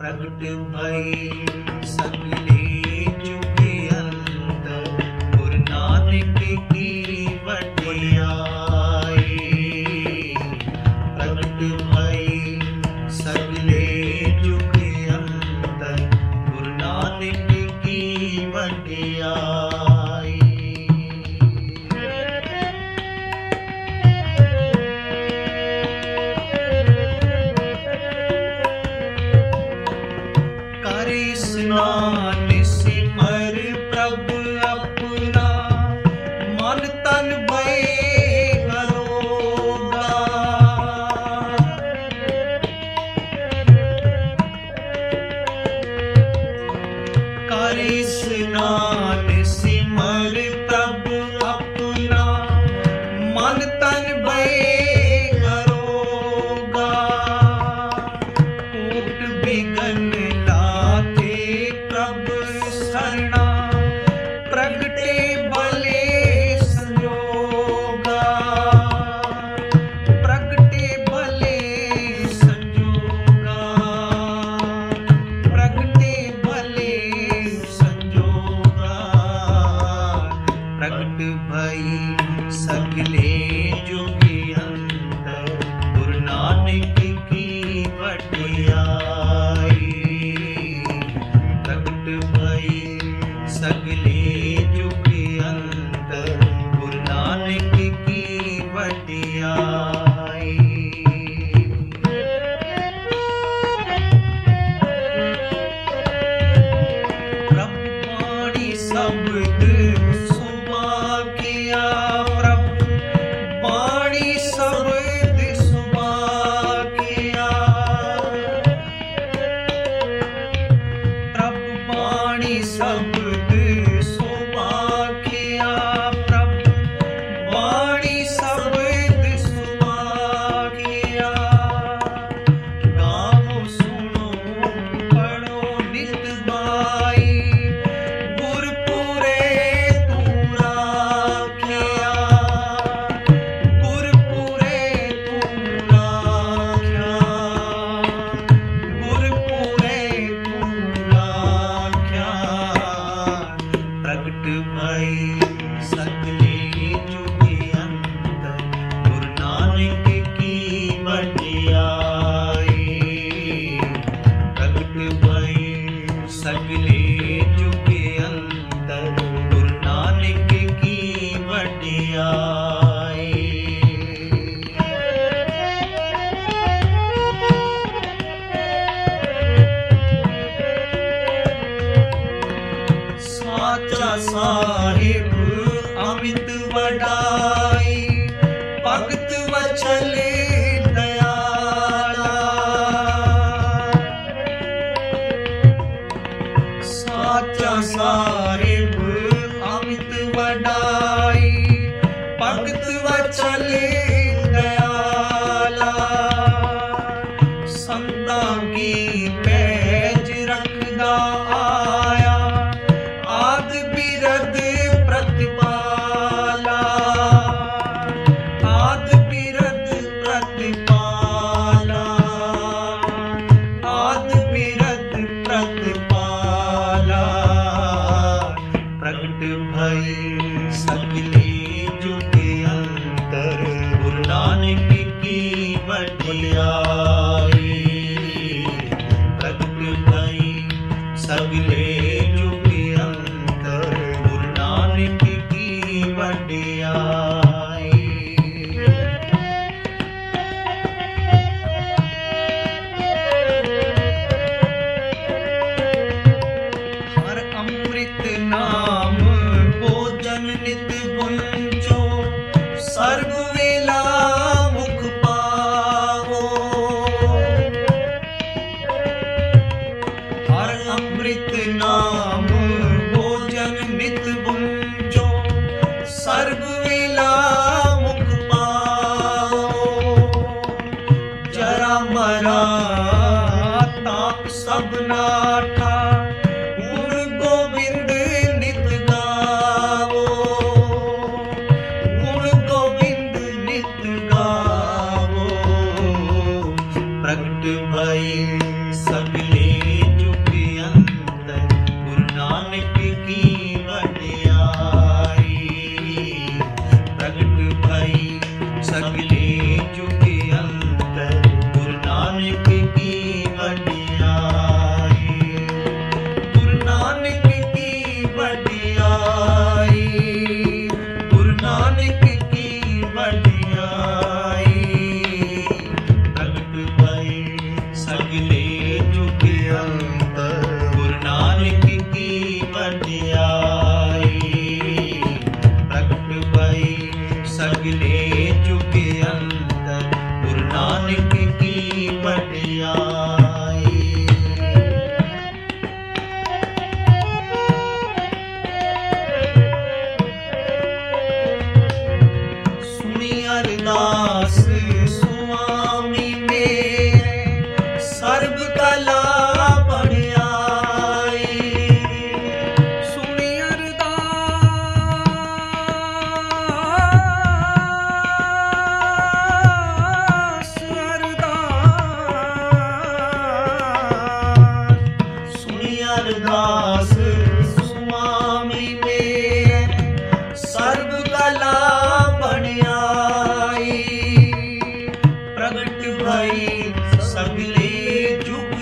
प्रगट भई सगले जुग अंतर, गुरु नानक की वडियाई। प्रगट भई सगले जुग अंतर, गुरु नानक की वडियाई। स्नान सिमर प्रभु अपना, मन तन भय करोगा। कर स्नान सिमर प्रभु अपना, मन तन भय करोगा। कोट बिघन शरणा, प्रगटे भले संजोगा। प्रगटे भले संजोगा, प्रगटे भले संजोगा। प्रगट भई सगले जुग अंतर, गुरु नानक की वडियाई। प्रगट भई सगले जुग अंतर, गुरु नानक की वडियाई। प्रभु बाणी शब्द सुभागिया, प्रभु बाणी शब्द सुभागिया। प्रभु बाणी शब्द सुभागिया, प्रभु बाणी शब्द सुभागिया। गाओ सुनो पढ़ो नित बाई, गुरपुरे तू राखिया। गुरपुरे तू राखिया, गुरपुरे तू राखिया। प्रगट भई सगले जुग अंतर, गुरु नानक की वडियाई। प्रगट भई सगले जुग अंतर, गुरु नानक की वडियाई। साचा साहिब अमित वडाई, भगत वचल दयाला। साचा साहिब अमित वडाई, भगत वचल दयाला। संतां की पैज रखदा आया, आद बिरद प्रतिपाला। आद बिरद प्रतिपाला, आद बिरद प्रतिपाला। प्रगट भई सगले जुग अंतर, गुरु नानक की वडियाई। प्रगट भई सगले जुग अंतर, गुरु नानक की वडियाई। हर अमृत नाम भोजन नित गुंजो, सर्व वेला मुख पावो। हर अमृत नाम भोजन नित गुंजो, सर्व वेला मुख पाओ। जरा मरा ताप सब नाठा, गुण गोविंद नित गावो। गुण गोविंद नित गावो। प्रगट भई सगले सगले जुग अंतर गुरु नानक की वडियाई प्रगट भई सगले जुग अंतर गुरु नानक की वडियाई। सुनी अरदास स्वामी मेरे सर्ब कला बढ़ियाई। सुनी अरदास सुनी अरदास स्वामी मेरे सर्ब कला बढ़ियाई प्रगट भई सगले जुग